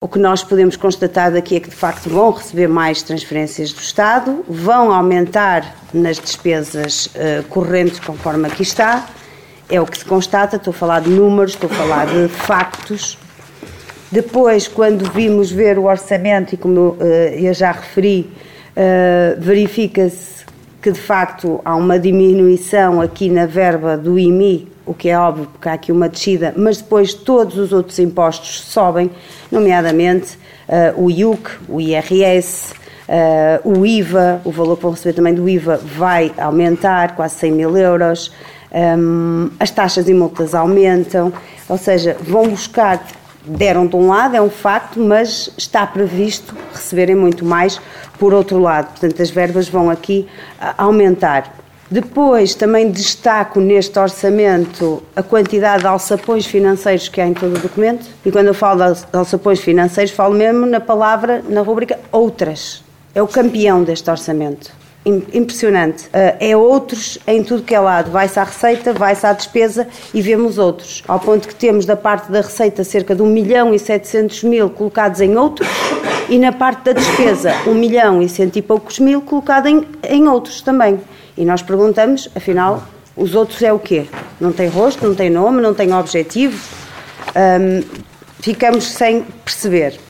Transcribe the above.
que nós podemos constatar daqui é que, de facto, vão receber mais transferências do Estado, vão aumentar nas despesas correntes, conforme aqui está. É o que se constata, estou a falar de números, estou a falar de factos. Depois, quando vimos ver o orçamento, e como eu já referi, verifica-se que, de facto, há uma diminuição aqui na verba do IMI, o que é óbvio, porque há aqui uma descida, mas depois todos os outros impostos sobem, nomeadamente o IUC, o IRS, o IVA, o valor que vão receber também do IVA vai aumentar, quase 100 mil euros, as taxas e multas aumentam, ou seja, vão buscar, deram de um lado, é um facto, mas está previsto receberem muito mais por outro lado, portanto as verbas vão aqui aumentar. Depois, também destaco neste orçamento a quantidade de alçapões financeiros que há em todo o documento. E quando eu falo de alçapões financeiros, falo mesmo na palavra, na rúbrica outras. É o campeão deste orçamento. Impressionante. É outros em tudo que é lado. Vai-se à receita, vai-se à despesa e vemos outros. Ao ponto que temos da parte da receita cerca de 1.700.000 colocados em outros e na parte da despesa 1.100.000 e poucos mil colocado em outros também. E nós perguntamos, afinal, os outros é o quê? Não tem rosto, não tem nome, não tem objetivo? Ficamos sem perceber.